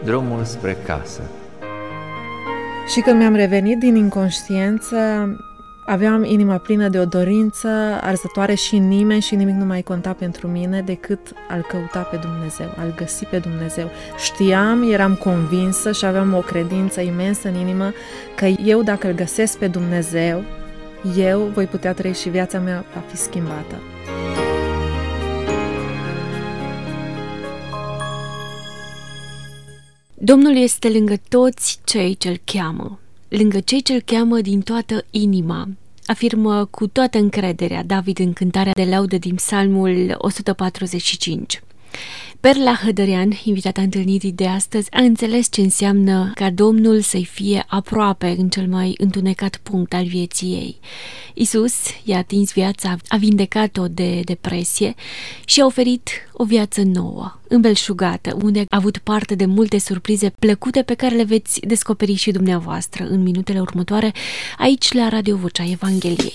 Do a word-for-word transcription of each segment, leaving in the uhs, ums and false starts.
drumul spre casă. Și când mi-am revenit din inconștiență, aveam inima plină de o dorință arzătoare și nimeni și nimic nu mai conta pentru mine decât a-L căuta pe Dumnezeu, a-L găsi pe Dumnezeu. Știam, eram convinsă și aveam o credință imensă în inimă că eu, dacă Îl găsesc pe Dumnezeu, eu voi putea trăi și viața mea va fi schimbată. Domnul este lângă toți cei ce-L cheamă, lângă cei ce-L cheamă din toată inima, afirmă cu toată încrederea David în cântarea de laudă din Psalmul o sută patruzeci și cinci. Perla Hădărean, invitata întâlnirii de astăzi, a înțeles ce înseamnă ca Domnul să-i fie aproape în cel mai întunecat punct al vieții ei. Iisus i-a atins viața, a vindecat-o de depresie și a oferit o viață nouă, îmbelșugată, unde a avut parte de multe surprize plăcute pe care le veți descoperi și dumneavoastră în minutele următoare, aici la Radio Vocea Evangheliei.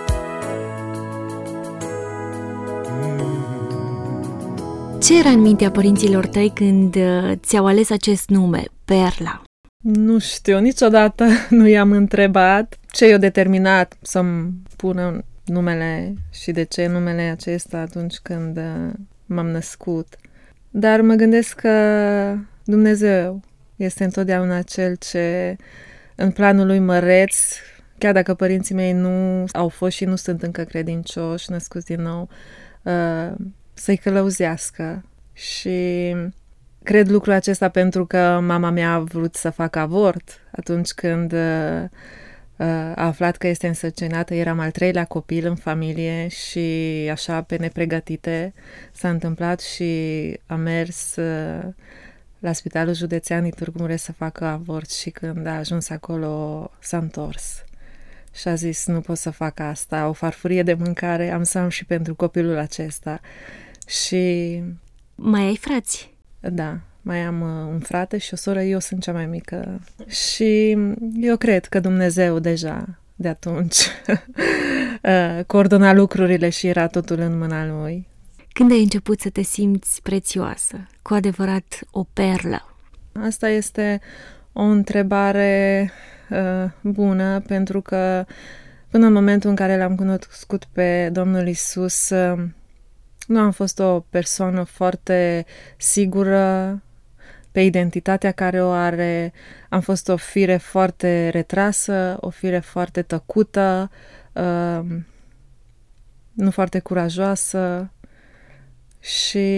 Ce era în mintea părinților tăi când ți-au ales acest nume, Perla? Nu știu, niciodată nu i-am întrebat ce i-a determinat să-mi pună numele și de ce numele acesta atunci când m-am născut. Dar mă gândesc că Dumnezeu este întotdeauna Cel ce, în planul Lui măreț, chiar dacă părinții mei nu au fost și nu sunt încă credincioși, născuți din nou, să-i călăuzească. Și cred lucrul acesta pentru că mama mea a vrut să facă avort atunci când uh, a aflat că este însărcinată. Eram al treilea copil în familie și așa pe nepregătite s-a întâmplat și a mers uh, la Spitalul Județean din Târgu Mureș să facă avort și când a ajuns acolo s-a întors. Și a zis, nu pot să fac asta, o farfurie de mâncare am să am și pentru copilul acesta. Și... Mai ai frați? Da, mai am un frate și o soră, eu sunt cea mai mică. Și eu cred că Dumnezeu deja de atunci coordona lucrurile și era totul în mâna Lui. Când ai început să te simți prețioasă, cu adevărat o perlă? Asta este o întrebare uh, bună, pentru că până în momentul în care l-am cunoscut pe Domnul Iisus, uh, nu am fost o persoană foarte sigură pe identitatea care o are. Am fost o fire foarte retrasă, o fire foarte tăcută, uh, nu foarte curajoasă și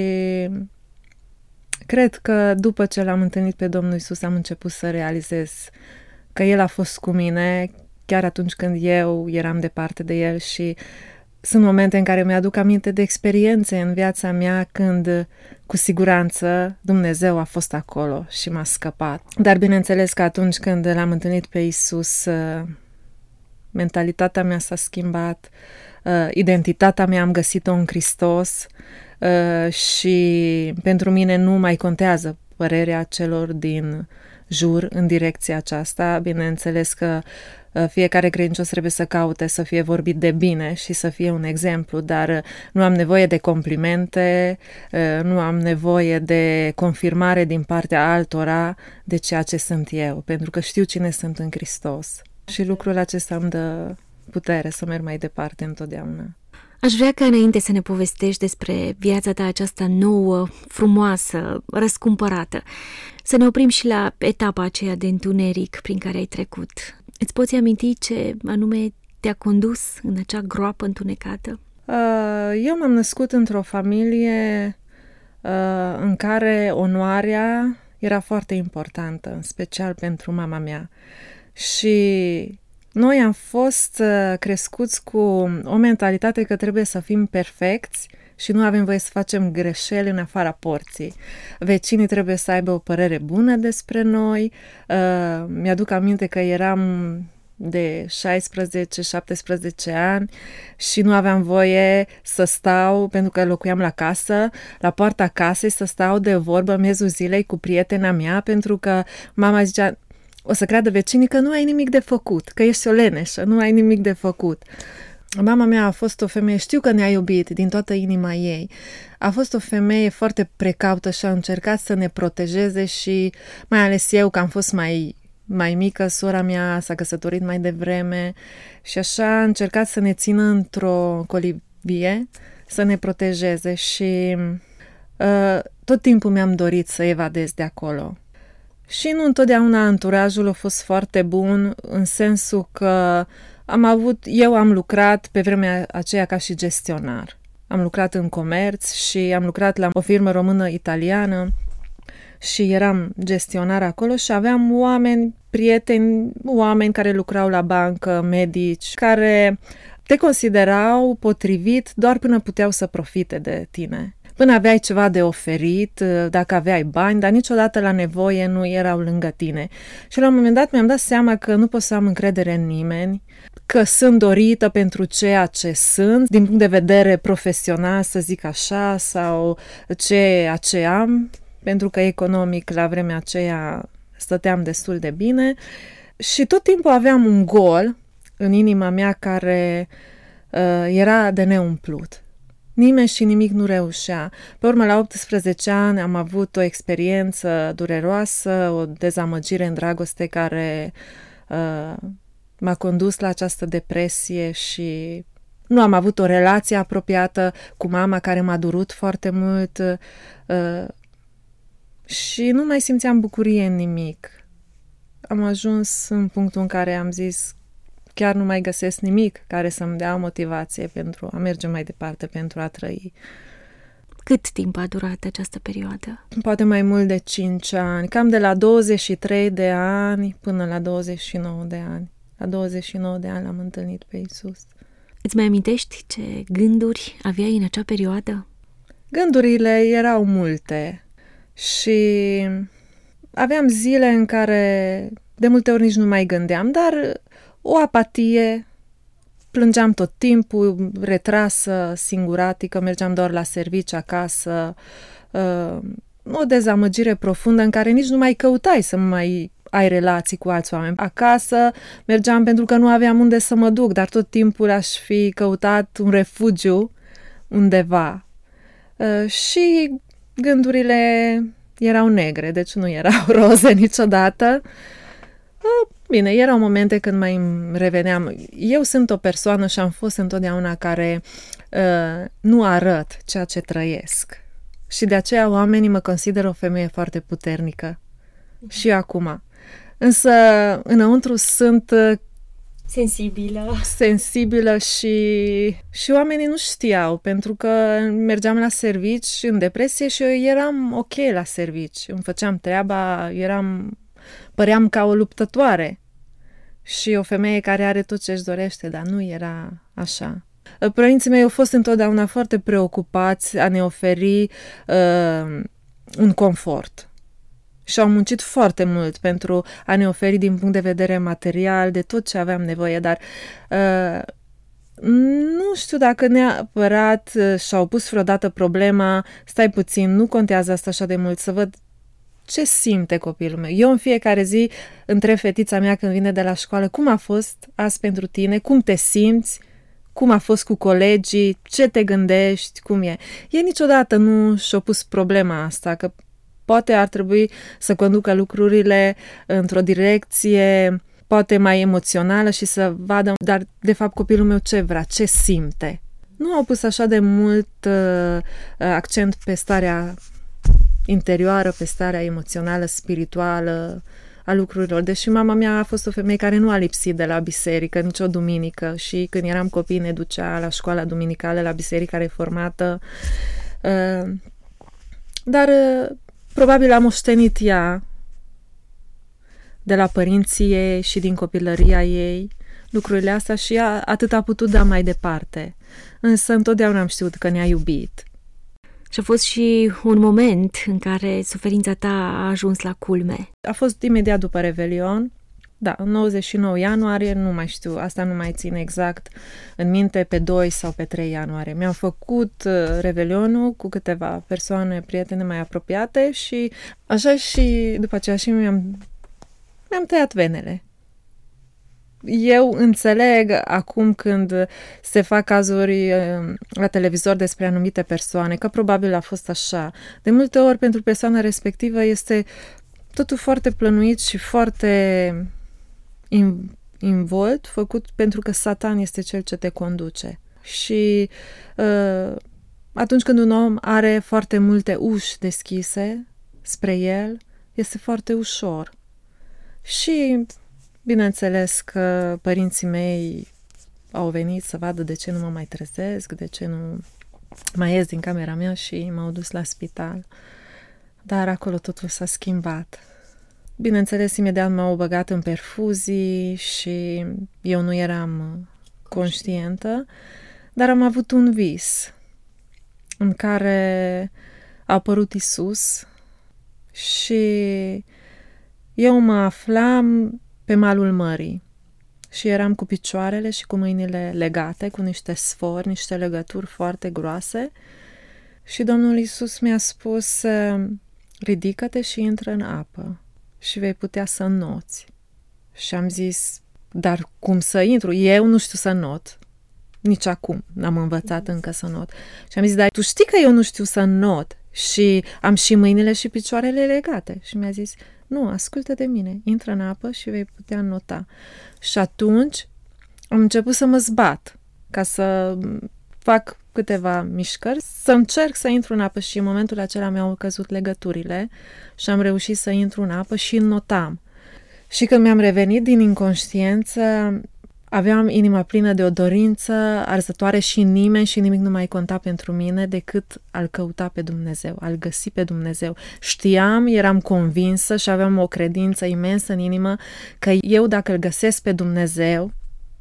cred că după ce l-am întâlnit pe Domnul Iisus am început să realizez că El a fost cu mine chiar atunci când eu eram departe de El și sunt momente în care mi-aduc aminte de experiențe în viața mea când, cu siguranță, Dumnezeu a fost acolo și m-a scăpat. Dar bineînțeles că atunci când l-am întâlnit pe Iisus, mentalitatea mea s-a schimbat, identitatea mea am găsit-o în Hristos și pentru mine nu mai contează părerea celor din jur în direcția aceasta. Bineînțeles că fiecare credincios trebuie să caute să fie vorbit de bine și să fie un exemplu, dar nu am nevoie de complimente, nu am nevoie de confirmare din partea altora de ceea ce sunt eu, pentru că știu cine sunt în Hristos. Și lucrul acesta îmi dă putere să merg mai departe întotdeauna. Aș vrea ca înainte să ne povestești despre viața ta aceasta nouă, frumoasă, răscumpărată, să ne oprim și la etapa aceea de întuneric prin care ai trecut. Îți poți aminti ce anume te-a condus în acea groapă întunecată? Eu m-am născut într-o familie în care onoarea era foarte importantă, în special pentru mama mea. Și noi am fost crescuți cu o mentalitate că trebuie să fim perfecți și nu avem voie să facem greșeli în afara porții. Vecinii trebuie să aibă o părere bună despre noi. Uh, mi-aduc aminte că eram de șaisprezece șaptesprezece ani și nu aveam voie să stau, pentru că locuiam la casă, la poarta casei, să stau de vorbă miezul zilei cu prietena mea, pentru că mama zicea, o să creadă vecinii că nu ai nimic de făcut, că ești o leneșă, nu ai nimic de făcut. Mama mea a fost o femeie, știu că ne-a iubit din toată inima ei. A fost o femeie foarte precaută și a încercat să ne protejeze și mai ales eu, că am fost mai, mai mică, sora mea s-a căsătorit mai devreme și așa a încercat să ne țină într-o colibie, să ne protejeze și uh, tot timpul mi-am dorit să evadez de acolo. Și nu întotdeauna anturajul a fost foarte bun, în sensul că am avut, eu am lucrat pe vremea aceea ca și gestionar. Am lucrat în comerț și am lucrat la o firmă română-italiană și eram gestionar acolo și aveam oameni, prieteni, oameni care lucrau la bancă, medici, care te considerau potrivit doar până puteau să profite de tine. Până aveai ceva de oferit, dacă aveai bani, dar niciodată la nevoie nu erau lângă tine. Și la un moment dat mi-am dat seama că nu pot să am încredere în nimeni, că sunt dorită pentru ceea ce sunt, din punct de vedere profesional, să zic așa, sau ceea ce am, pentru că economic la vremea aceea stăteam destul de bine și tot timpul aveam un gol în inima mea care uh, era de neumplut. Nimeni și nimic nu reușea. Pe urmă, la optsprezece ani am avut o experiență dureroasă, o dezamăgire în dragoste care uh, m-a condus la această depresie și nu am avut o relație apropiată cu mama care m-a durut foarte mult uh, și nu mai simțeam bucurie în nimic. Am ajuns în punctul în care am zis chiar nu mai găsesc nimic care să-mi dea motivație pentru a merge mai departe, pentru a trăi. Cât timp a durat această perioadă? Poate mai mult de cinci ani, cam de la douăzeci și trei de ani până la douăzeci și nouă de ani. La douăzeci și nouă de ani l-am întâlnit pe Iisus. Îți mai amintești ce gânduri aveai în acea perioadă? Gândurile erau multe și aveam zile în care de multe ori nici nu mai gândeam, dar o apatie, plângeam tot timpul, retrasă, singuratică, mergeam doar la servici acasă, o dezamăgire profundă în care nici nu mai căutai să mai ai relații cu alți oameni. Acasă mergeam pentru că nu aveam unde să mă duc, dar tot timpul aș fi căutat un refugiu undeva. Și gândurile erau negre, deci nu erau roze niciodată. Bine, erau momente când mai îmi reveneam. Eu sunt o persoană și am fost întotdeauna care uh, nu arăt ceea ce trăiesc. Și de aceea oamenii mă consideră o femeie foarte puternică. Mm-hmm. Și acum. Însă, înăuntru sunt uh, sensibilă. Sensibilă și, și oamenii nu știau, pentru că mergeam la servici în depresie și eu eram ok la servici. Îmi făceam treaba, eram... păream ca o luptătoare și o femeie care are tot ce își dorește, dar nu era așa. Părinții mei au fost întotdeauna foarte preocupați a ne oferi uh, un confort și au muncit foarte mult pentru a ne oferi din punct de vedere material de tot ce aveam nevoie, dar uh, nu știu dacă neapărat și-au pus vreodată problema, stai puțin, nu contează asta așa de mult, să văd ce simte copilul meu. Eu în fiecare zi întreb fetița mea când vine de la școală, cum a fost azi pentru tine, cum te simți, cum a fost cu colegii, ce te gândești, cum e. Ei niciodată nu și-au pus problema asta, că poate ar trebui să conducă lucrurile într-o direcție poate mai emoțională și să vadă, dar de fapt copilul meu ce vrea, ce simte. Nu au pus așa de mult uh, accent pe starea interioară, pe starea emoțională, spirituală a lucrurilor. Deși mama mea a fost o femeie care nu a lipsit de la biserică nicio duminică și când eram copii ne ducea la școala duminicală, la biserica reformată. Uh, dar uh, probabil a moștenit ea de la părinții ei și din copilăria ei lucrurile astea și ea atât a putut da mai departe. Însă întotdeauna am știut că ne-a iubit. Și a fost și un moment în care suferința ta a ajuns la culme. A fost imediat după Revelion. Da, în nouăzeci și nouă ianuarie, nu mai știu, asta nu mai țin exact în minte, pe doi sau pe trei ianuarie. Mi-am făcut Revelionul cu câteva persoane, prietene mai apropiate și așa și după aceea și mi-am, mi-am tăiat venele. Eu înțeleg acum când se fac cazuri la televizor despre anumite persoane, că probabil a fost așa. De multe ori, pentru persoana respectivă este totul foarte plănuit și foarte involt, făcut pentru că Satan este cel ce te conduce. Și uh, atunci când un om are foarte multe uși deschise spre el, este foarte ușor. Și bineînțeles că părinții mei au venit să vadă de ce nu mă mai trezesc, de ce nu mai ies din camera mea și m-au dus la spital. Dar acolo totul s-a schimbat. Bineînțeles, imediat m-au băgat în perfuzii și eu nu eram conștientă, dar am avut un vis în care a apărut Iisus și eu mă aflam pe malul mării și eram cu picioarele și cu mâinile legate, cu niște sfori, niște legături foarte groase și Domnul Iisus mi-a spus: ridică-te și intră în apă și vei putea să înnoți. Și am zis: dar cum să intru? Eu nu știu să not. Nici acum n-am învățat încă să not. Și am zis: dar tu știi că eu nu știu să not și am și mâinile și picioarele legate. Și mi-a zis: nu, ascultă de mine, intră în apă și vei putea nota. Și atunci am început să mă zbat ca să fac câteva mișcări, să încerc să intru în apă și în momentul acela mi-au căzut legăturile și am reușit să intru în apă și notam. Și când mi-am revenit din inconștiență, aveam inima plină de o dorință arzătoare și nimeni și nimic nu mai conta pentru mine decât a-L căuta pe Dumnezeu, a-L găsi pe Dumnezeu. Știam, eram convinsă și aveam o credință imensă în inimă că eu, dacă Îl găsesc pe Dumnezeu,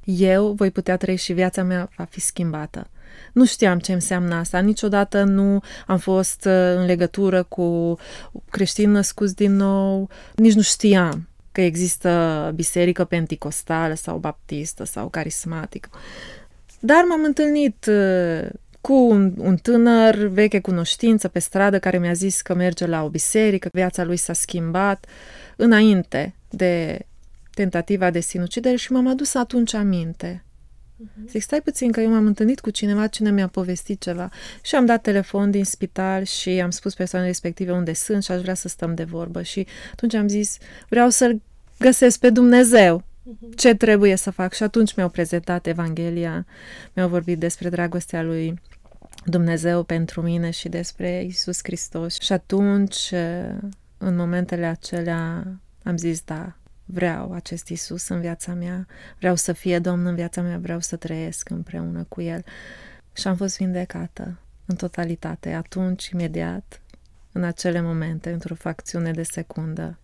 eu voi putea trăi și viața mea va fi schimbată. Nu știam ce înseamnă asta, niciodată nu am fost în legătură cu creștini născuți din nou, nici nu știam că există biserică penticostală sau baptistă sau carismatică. Dar m-am întâlnit cu un, un tânăr, veche cunoștință pe stradă, care mi-a zis că merge la o biserică, viața lui s-a schimbat înainte de tentativa de sinucidere și m-am adus atunci aminte. Uh-huh. Zic, stai puțin că eu m-am întâlnit cu cineva, cine mi-a povestit ceva. Și am dat telefon din spital și am spus persoanei respective unde sunt și aș vrea să stăm de vorbă. Și atunci am zis, vreau să-L găsesc pe Dumnezeu. Uh-huh. Ce trebuie să fac? Și atunci mi-au prezentat Evanghelia, mi-au vorbit despre dragostea lui Dumnezeu pentru mine și despre Iisus Hristos. Și atunci, în momentele acelea, am zis, da, vreau acest Iisus în viața mea, vreau să fie Domn în viața mea, vreau să trăiesc împreună cu El. Și am fost vindecată în totalitate, atunci, imediat, în acele momente, într-o fracțiune de secundă.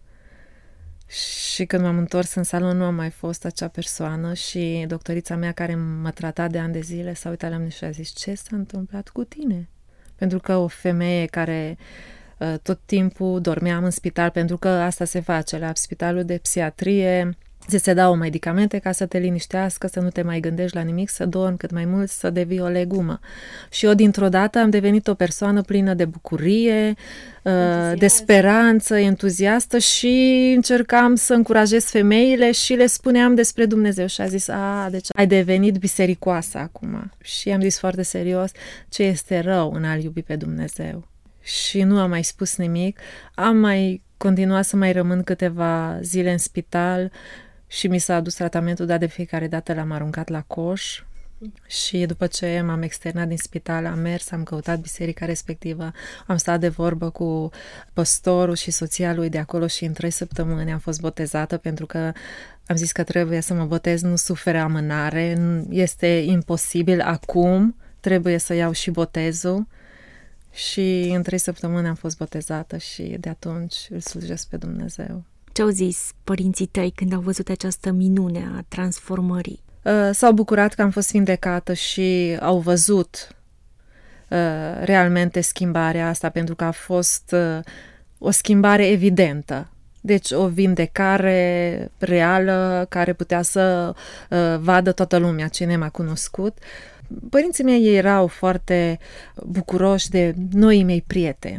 Și când m-am întors în salon, nu am mai fost acea persoană și doctorița mea, care mă trata de ani de zile, s-a uitat la mine și a zis, ce s-a întâmplat cu tine? Pentru că o femeie care tot timpul dormeam în spital, pentru că asta se face la spitalul de psihiatrie, ți se dau medicamente ca să te liniștească, să nu te mai gândești la nimic, să dormi cât mai mult, să devii o legumă. Și eu dintr-o dată am devenit o persoană plină de bucurie, Entuziasm. de speranță, entuziastă și încercam să încurajez femeile și le spuneam despre Dumnezeu. Și a zis, a, deci ai devenit bisericoasă acum. Și am zis foarte serios, ce este rău în a-L iubi pe Dumnezeu. Și nu am mai spus nimic, am mai continuat să mai rămân câteva zile în spital și mi s-a adus tratamentul, dar de fiecare dată l-am aruncat la coș. Și după ce m-am externat din spital, am mers, am căutat biserica respectivă, am stat de vorbă cu păstorul și soția lui de acolo și în trei săptămâni am fost botezată, pentru că am zis că trebuie să mă botez, nu suferă amânare, este imposibil acum, trebuie să iau și botezul. Și în trei săptămâni am fost botezată și de atunci îl slujesc pe Dumnezeu. Ce-au zis părinții tăi când au văzut această minune a transformării? Uh, s-au bucurat că am fost vindecată și au văzut uh, realmente schimbarea asta, pentru că a fost uh, o schimbare evidentă. Deci o vindecare reală care putea să uh, vadă toată lumea, cine m-a cunoscut. Părinții mei erau foarte bucuroși de noii mei prieteni.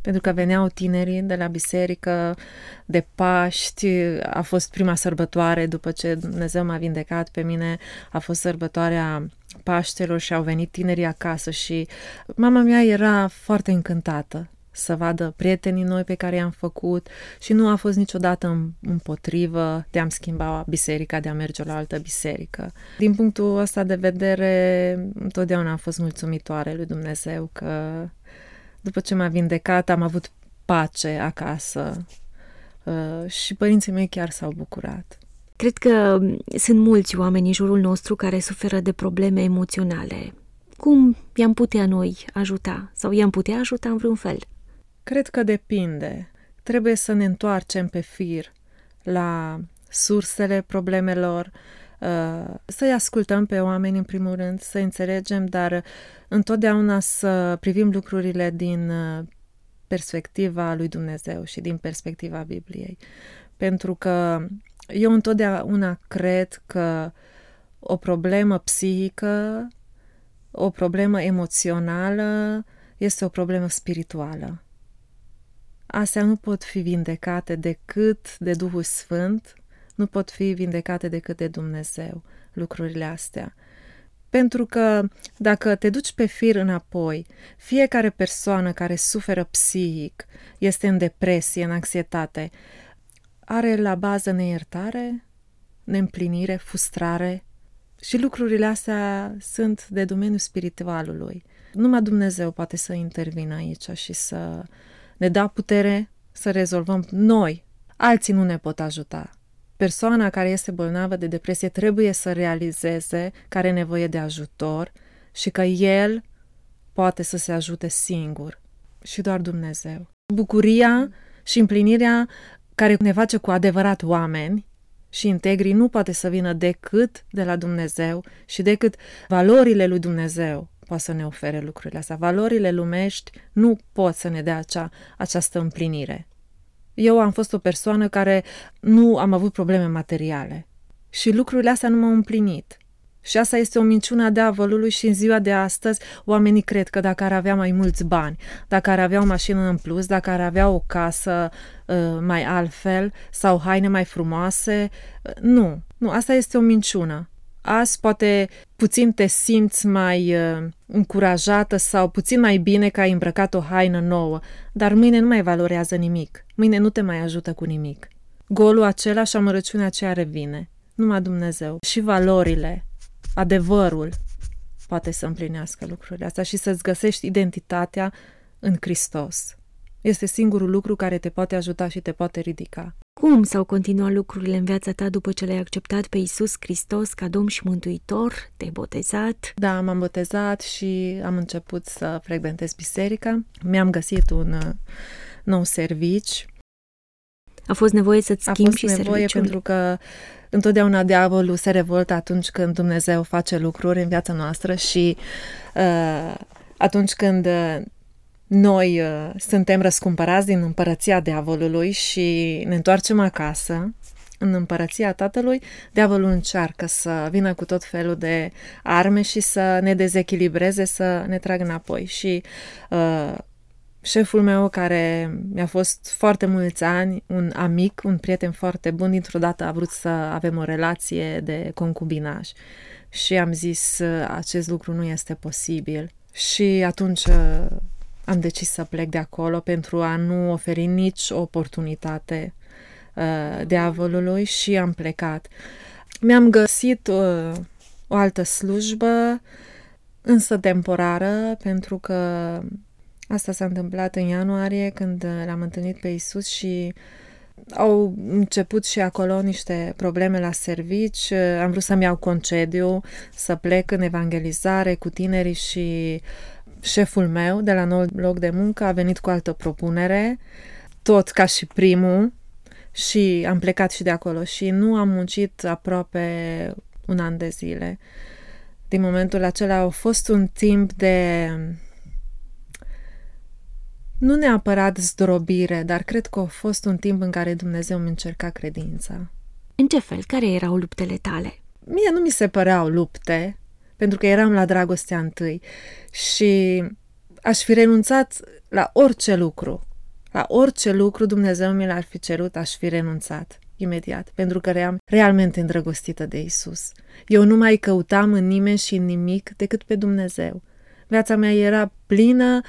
Pentru că veneau tinerii de la biserică, de Paști, a fost prima sărbătoare după ce Dumnezeu m-a vindecat pe mine, a fost sărbătoarea Paștelor și au venit tinerii acasă și mama mea era foarte încântată să vadă prietenii noi pe care i-am făcut și nu a fost niciodată împotrivă de a-mi schimba biserica, de a merge la o altă biserică. Din punctul ăsta de vedere, întotdeauna am fost mulțumitoare lui Dumnezeu că după ce m-a vindecat am avut pace acasă și părinții mei chiar s-au bucurat. Cred că sunt mulți oameni în jurul nostru care suferă de probleme emoționale. Cum i-am putea noi ajuta sau i-am putea ajuta în vreun fel? Cred că depinde. Trebuie să ne întoarcem pe fir la sursele problemelor, să-i ascultăm pe oameni în primul rând, să înțelegem, dar întotdeauna să privim lucrurile din perspectiva lui Dumnezeu și din perspectiva Bibliei. Pentru că eu întotdeauna cred că o problemă psihică, o problemă emoțională este o problemă spirituală. Astea nu pot fi vindecate decât de Duhul Sfânt, nu pot fi vindecate decât de Dumnezeu, lucrurile astea. Pentru că dacă te duci pe fir înapoi, fiecare persoană care suferă psihic, este în depresie, în anxietate, are la bază neiertare, neîmplinire, frustrare și lucrurile astea sunt de domeniul spiritualului. Numai Dumnezeu poate să intervină aici și să ne dea putere să rezolvăm noi. Alții nu ne pot ajuta. Persoana care este bolnavă de depresie trebuie să realizeze că are nevoie de ajutor și că el poate să se ajute singur și doar Dumnezeu. Bucuria și împlinirea care ne face cu adevărat oameni și integri nu poate să vină decât de la Dumnezeu și decât valorile lui Dumnezeu poate să ne ofere lucrurile astea. Valorile lumești nu pot să ne dea acea, această împlinire. Eu am fost o persoană care nu am avut probleme materiale și lucrurile astea nu m-au împlinit. Și asta este o minciună a diavolului și în ziua de astăzi oamenii cred că dacă ar avea mai mulți bani, dacă ar avea o mașină în plus, dacă ar avea o casă uh, mai altfel sau haine mai frumoase, uh, nu, nu, asta este o minciună. Azi poate puțin te simți mai uh, încurajată sau puțin mai bine că ai îmbrăcat o haină nouă, dar mâine nu mai valorează nimic. Mâine nu te mai ajută cu nimic. Golul acela și amărăciunea aceea revine. Numai Dumnezeu. Și valorile, adevărul poate să împlinească lucrurile astea și să-ți găsești identitatea în Hristos. Este singurul lucru care te poate ajuta și te poate ridica. Cum s-au continuat lucrurile în viața ta după ce l-ai acceptat pe Iisus Hristos ca Domn și Mântuitor? Te-ai botezat? Da, m-am botezat și am început să frecventez biserica. Mi-am găsit un uh, nou servici. A fost nevoie să-ți schimbi și serviciul? A fost nevoie pentru că întotdeauna diavolul se revoltă atunci când Dumnezeu face lucruri în viața noastră și uh, atunci când uh, noi uh, suntem răscumpărați din împărăția diavolului și ne întoarcem acasă, în împărăția Tatălui, diavolul încearcă să vină cu tot felul de arme și să ne dezechilibreze, să ne tragă înapoi. Și uh, șeful meu, care mi-a fost foarte mulți ani, un amic, un prieten foarte bun, dintr-o dată a vrut să avem o relație de concubinaj. Și am zis, acest lucru nu este posibil. Și atunci am decis să plec de acolo pentru a nu oferi nici o oportunitate uh, diavolului și am plecat. Mi-am găsit uh, o altă slujbă, însă temporară, pentru că asta s-a întâmplat în ianuarie când l-am întâlnit pe Iisus și au început și acolo niște probleme la servici. Am vrut să-mi iau concediu, să plec în evangelizare cu tinerii și șeful meu de la nou loc de muncă a venit cu altă propunere, tot ca și primul, și am plecat și de acolo și nu am muncit aproape un an de zile. Din momentul acela a fost un timp de, nu neapărat zdrobire, dar cred că a fost un timp în care Dumnezeu mi încerca credința. În ce fel? Care erau luptele tale? Mie nu mi se păreau lupte, pentru că eram la dragostea întâi și aș fi renunțat la orice lucru La orice lucru Dumnezeu mi l-ar fi cerut, aș fi renunțat imediat, pentru că eram realmente îndrăgostită de Isus. Eu nu mai căutam în nimeni și în nimic decât pe Dumnezeu. Viața mea era plină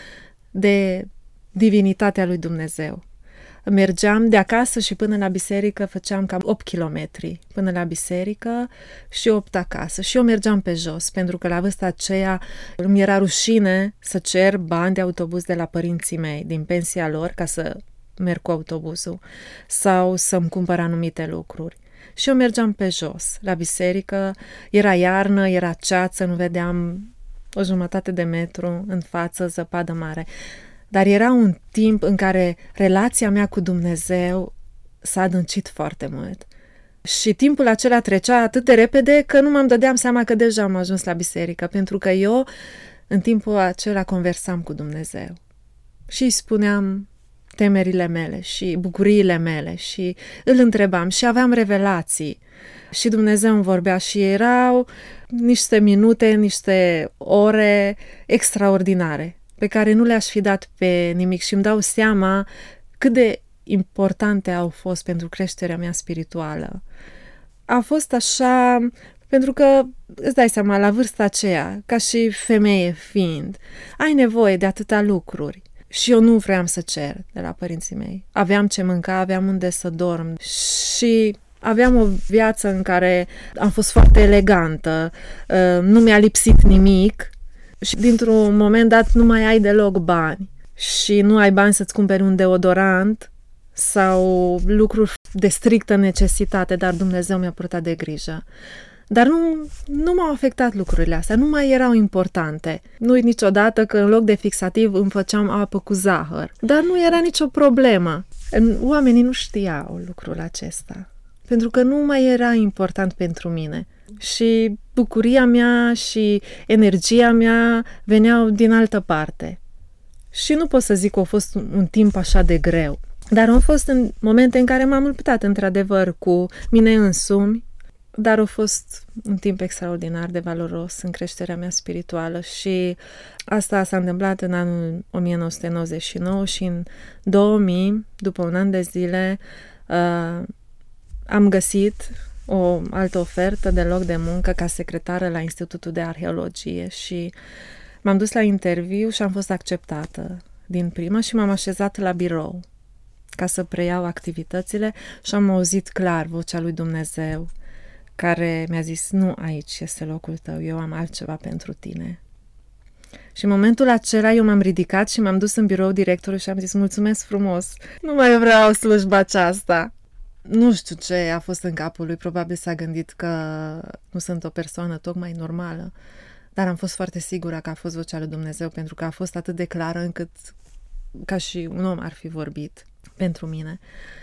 de divinitatea lui Dumnezeu. Mergeam de acasă și până la biserică, făceam cam opt kilometri până la biserică și opt acasă. Și eu mergeam pe jos, pentru că la vârsta aceea îmi era rușine să cer bani de autobuz de la părinții mei, din pensia lor, ca să merg cu autobuzul sau să-mi cumpăr anumite lucruri. Și eu mergeam pe jos, la biserică, era iarnă, era ceață, nu vedeam o jumătate de metru în față, zăpadă mare. Dar era un timp în care relația mea cu Dumnezeu s-a adâncit foarte mult. Și timpul acela trecea atât de repede că nu mă dădeam seama că deja am ajuns la biserică, pentru că eu în timpul acela conversam cu Dumnezeu. Și îi spuneam temerile mele și bucuriile mele și îl întrebam și aveam revelații. Și Dumnezeu îmi vorbea și erau niște minute, niște ore extraordinare, pe care nu le-aș fi dat pe nimic și îmi dau seama cât de importante au fost pentru creșterea mea spirituală. A fost așa, pentru că, îți dai seama, la vârsta aceea, ca și femeie fiind, ai nevoie de atâtea lucruri. Și eu nu vreau să cer de la părinții mei. Aveam ce mânca, aveam unde să dorm și aveam o viață în care am fost foarte elegantă, nu mi-a lipsit nimic. Și dintr-un moment dat nu mai ai deloc bani și nu ai bani să-ți cumperi un deodorant sau lucruri de strictă necesitate, dar Dumnezeu mi-a purtat de grijă. Dar nu, nu m-au afectat lucrurile astea, nu mai erau importante. Nu uit niciodată că în loc de fixativ îmi făceam apă cu zahăr. Dar nu era nicio problemă. Oamenii nu știau lucrul acesta, pentru că nu mai era important pentru mine. Și bucuria mea și energia mea veneau din altă parte. Și nu pot să zic că a fost un timp așa de greu. Dar au fost în momente în care m-am luptat într-adevăr cu mine însumi, dar a fost un timp extraordinar de valoros în creșterea mea spirituală și asta s-a întâmplat în anul nouăsprezece nouăzeci și nouă și în două mii, după un an de zile, uh, am găsit o altă ofertă de loc de muncă ca secretară la Institutul de Arheologie și m-am dus la interviu și am fost acceptată din prima și m-am așezat la birou ca să preiau activitățile și am auzit clar vocea lui Dumnezeu care mi-a zis, nu aici este locul tău, eu am altceva pentru tine. Și în momentul acela eu m-am ridicat și m-am dus în birou directorului și am zis, mulțumesc frumos, nu mai vreau slujba aceasta. Nu știu ce a fost în capul lui, probabil s-a gândit că nu sunt o persoană tocmai normală, dar am fost foarte sigură că a fost vocea lui Dumnezeu, pentru că a fost atât de clară încât ca și un om ar fi vorbit pentru mine.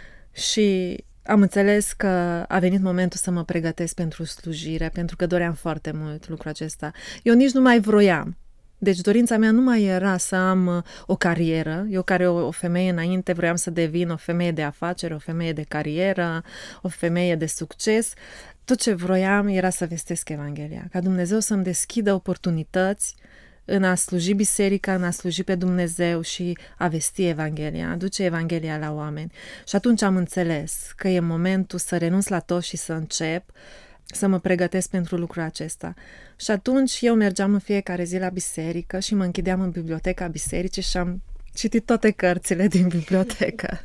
Și am înțeles că a venit momentul să mă pregătesc pentru slujire, pentru că doream foarte mult lucrul acesta. Eu nici nu mai vroiam. Deci dorința mea nu mai era să am o carieră. Eu care o, o femeie înainte vroiam să devin o femeie de afaceri, o femeie de carieră, o femeie de succes. Tot ce vroiam era să vestesc Evanghelia, ca Dumnezeu să-mi deschidă oportunități în a sluji biserica, în a sluji pe Dumnezeu și a vesti Evanghelia, a aduce Evanghelia la oameni. Și atunci am înțeles că e momentul să renunț la tot și să încep să mă pregătesc pentru lucrul acesta. Și atunci eu mergeam în fiecare zi la biserică și mă închideam în biblioteca bisericii și am citit toate cărțile din bibliotecă.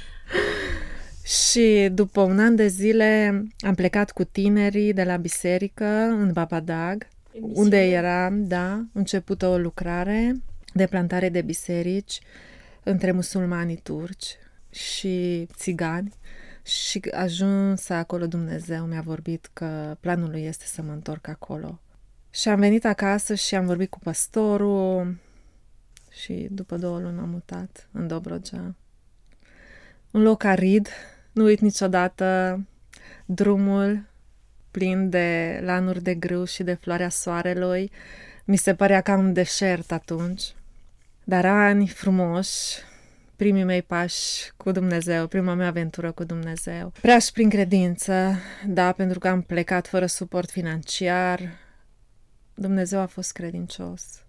Și după un an de zile am plecat cu tinerii de la biserică în Babadag, unde era, da, început o lucrare de plantare de biserici între musulmanii turci și țigani. Și ajuns acolo, Dumnezeu mi-a vorbit că planul lui este să mă întorc acolo. Și am venit acasă și am vorbit cu păstorul și după două luni m-am mutat în Dobrogea. Un loc arid, nu uit niciodată drumul plin de lanuri de grâu și de floarea soarelui. Mi se părea ca un deșert atunci. Dar ani frumoși, primii mei pași cu Dumnezeu, prima mea aventură cu Dumnezeu. Prea și prin credință, da, pentru că am plecat fără suport financiar. Dumnezeu a fost credincios.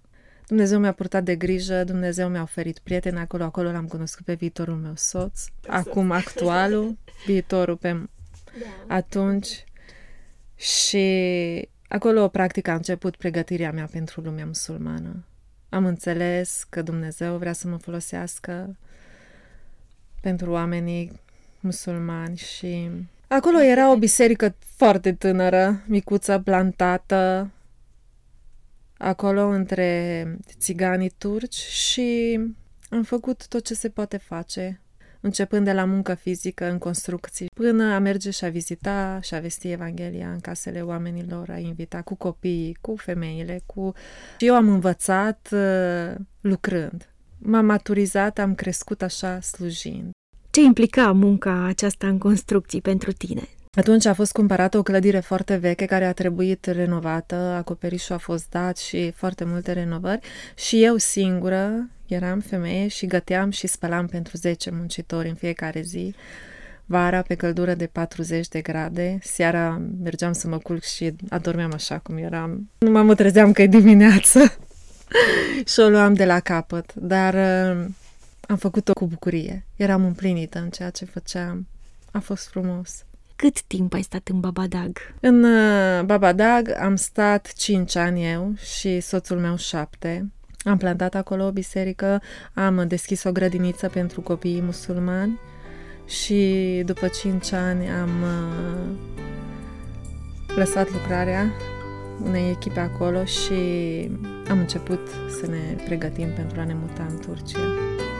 Dumnezeu mi-a purtat de grijă, Dumnezeu mi-a oferit prieteni acolo, acolo l-am cunoscut pe viitorul meu soț, acum actualul, viitorul pe da. Atunci. Și acolo, practic, a început pregătirea mea pentru lumea musulmană. Am înțeles că Dumnezeu vrea să mă folosească pentru oamenii musulmani și acolo era o biserică foarte tânără, micuță, plantată, acolo între țiganii turci și am făcut tot ce se poate face, începând de la muncă fizică în construcții, până a merge și a vizita și a vesti Evanghelia în casele oamenilor, a invita cu copiii, cu femeile, cu... Și eu am învățat uh, lucrând. M-am maturizat, am crescut așa slujind. Ce implica munca aceasta în construcții pentru tine? Atunci a fost cumpărată o clădire foarte veche care a trebuit renovată, acoperișul a fost dat și foarte multe renovări și eu singură eram femeie și găteam și spălam pentru zece muncitori în fiecare zi, vara pe căldură de patruzeci de grade, seara mergeam să mă culc și adormeam așa cum eram. Numai mă trezeam că e dimineață și o luam de la capăt, dar uh, am făcut-o cu bucurie. Eram împlinită în ceea ce făceam. A fost frumos. Cât timp ai stat în Babadag? În uh, Babadag am stat cinci ani eu și soțul meu șapte. Am plantat acolo o biserică, am deschis o grădiniță pentru copiii musulmani și după cinci ani am uh, lăsat lucrarea unei echipe acolo și am început să ne pregătim pentru a ne muta în Turcia.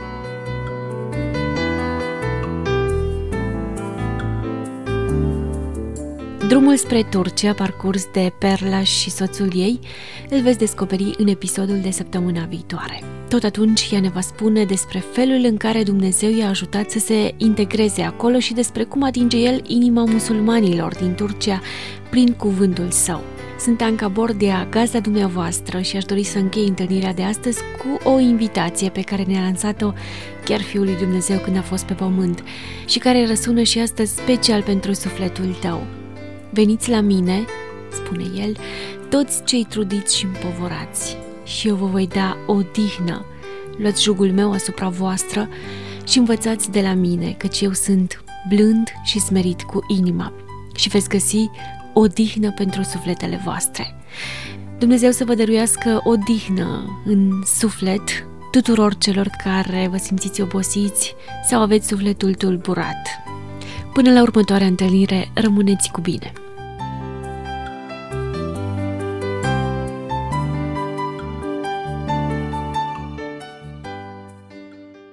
Drumul spre Turcia, parcurs de Perla și soțul ei, îl veți descoperi în episodul de săptămâna viitoare. Tot atunci ea ne va spune despre felul în care Dumnezeu i-a ajutat să se integreze acolo și despre cum atinge el inima musulmanilor din Turcia prin cuvântul său. Sunt Anca Bordea, gazda dumneavoastră și aș dori să închei întâlnirea de astăzi cu o invitație pe care ne-a lansat-o chiar Fiul lui Dumnezeu când a fost pe pământ și care răsună și astăzi special pentru sufletul tău. Veniți la mine, spune el, toți cei trudiți și împovorați, și eu vă voi da odihnă. Luați jugul meu asupra voastră și învățați de la mine, căci eu sunt blând și smerit cu inima și veți găsi odihnă pentru sufletele voastre. Dumnezeu să vă dăruiască odihnă în suflet tuturor celor care vă simțiți obosiți sau aveți sufletul tulburat. Până la următoarea întâlnire, rămâneți cu bine!